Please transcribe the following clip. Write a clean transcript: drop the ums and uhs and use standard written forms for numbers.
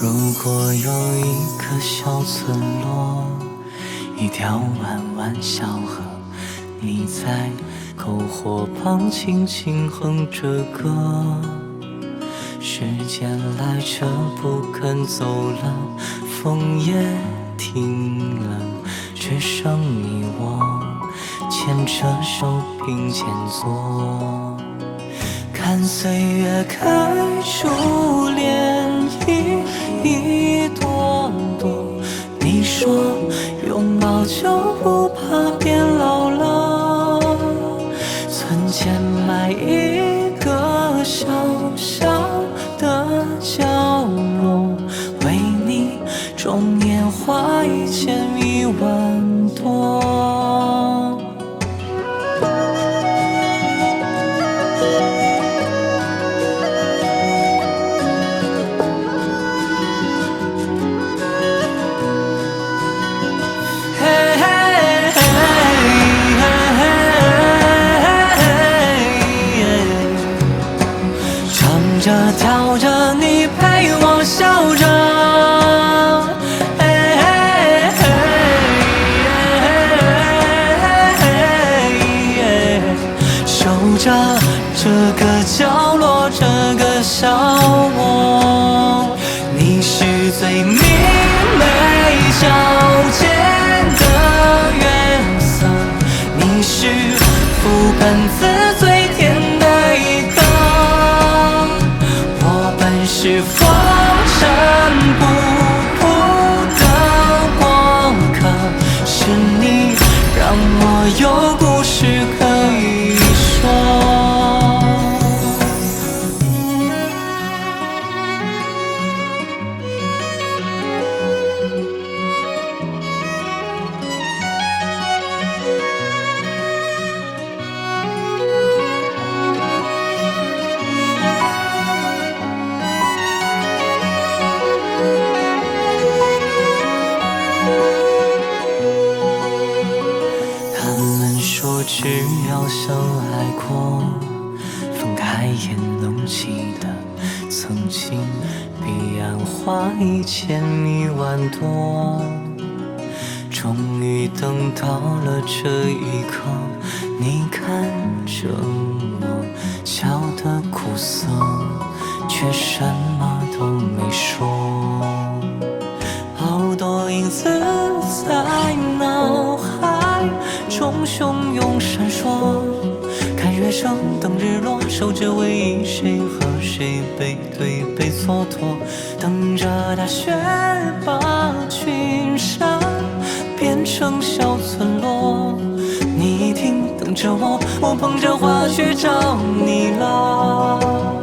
如果有一个小村落，一条弯弯小河，你在篝火旁轻轻哼着歌。时间来者不肯走了，风也停了，只剩你我牵着手并肩坐，看岁月开出涟漪一朵朵。你说拥抱就不怕变老了，存钱买一个小小的角落，为你种年华1000-10000朵。唱着跳着，你陪我笑着，守着这个角落，这个小窝。你是最明媚皎洁的月色，你是覆盆子最甜的一颗。我本是风尘仆仆的过客，是你让我有故事可以说。只要相爱过，分开也能记得曾经彼岸花1000-10000朵。终于等到了这一刻，你看着我笑得苦涩，却什么都没说。好多影子在脑海中汹涌闪烁，看月升，等日落，守着回忆，谁和谁背对背蹉跎，等着大雪把群山变成小村落。你一定等着我，我捧着花去找你了。